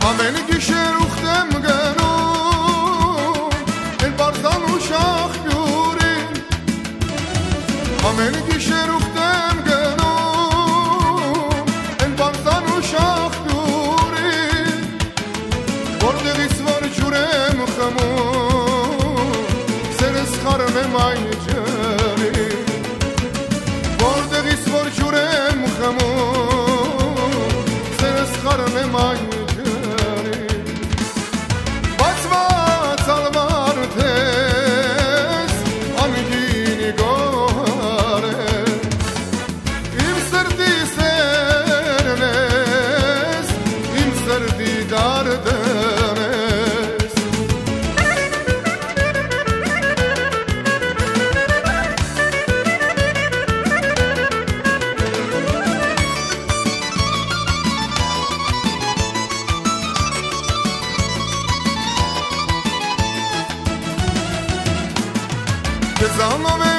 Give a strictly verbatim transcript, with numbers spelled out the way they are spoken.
ամեն գիշեր ուխտեմ գնում են բարձան ու շախյուրին ամեն գիշեր ուխտեմ գնում են բարձան ու շախյուրին որտեղից որ ջուր եմ խմում սերս խարում եմ այն ջրին որտեղից որ ջուր եմ խմում սերս խարում եմ այն Zaman